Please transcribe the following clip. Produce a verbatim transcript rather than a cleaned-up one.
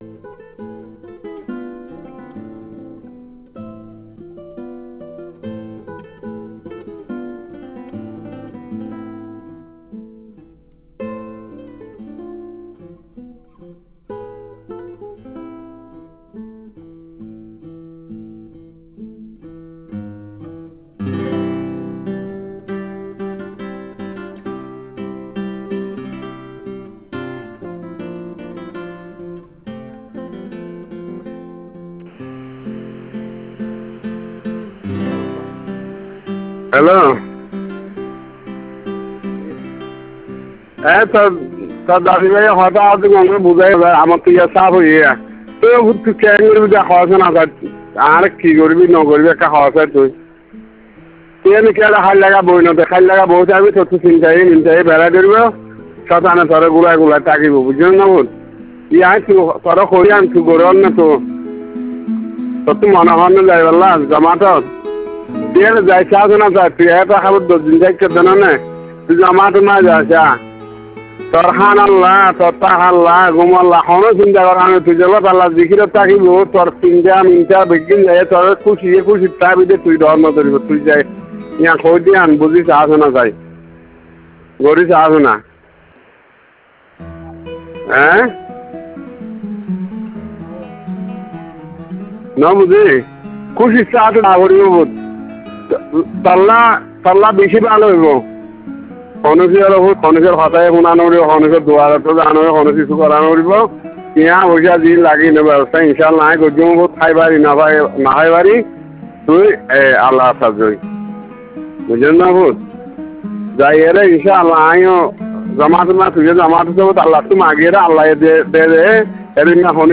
hello, হ্যাঁ তোর তোর দাদি ভাই হঠাৎ আমাকে বুঝাই আমার তো ইয়া চাপ হয়ে তুই তুই কেন করবি যা খাওয়াছে না আর কি করবি ন করবি একটা খাওয়াছে তুই তুই আমি কে হাল লাগা বই না খাল লাগা বই যাবি তোর তো চিন্তাই মিনটাই বেড়া ধরবো শতানে তোর গুলা গুলা টাকিব বুঝলি না বল ইয়া তুই তোর করি আন তুই গরম না তো তোর তো মনে হয় না যাই বললা জমাতত তুই যাই চাস না যা তুই এটা খাবার দশ দিন যাইতে দেন না তুই জমাতো না যা তোর হান আল্লাহ তোর তা আল্লাহ ঘুমাল্লাহ কোনো চিন্তা কর আমি তুই জগৎ আল্লাহ জিখিরত থাকিব তোর চিন্তা মিনটা বেগিন যায় তোর খুশি খুশি তার ভিতরে তুই ধর্ম ধরিব তুই যাই ইয়া কই দিয়ে আন বুঝিস আসো না যাই গরিস আসো না হ্যাঁ না বুঝি খুশি আসো না করিব তাল্লা তাল্লা বেশি ভালো হইব খনসিয়ার খনসের হতায় শুনানো উড়িব খনসের দুয়ারতো জানো খনস কিছু করানো উড়িব ইয়া পয়সা যি লাগি নেব ব্যবস্থা ইনশাল নাই গজ্জম বহুত খাই পারি না পাই না খাই পারি তুই আল্লাহ সাজই বুঝলেন না বুঝ যাই এরে ইনশাআল্লাহ আইও জমাত না তুই জমাত আল্লাহ তুমি আগে আল্লাহ দে দে এর না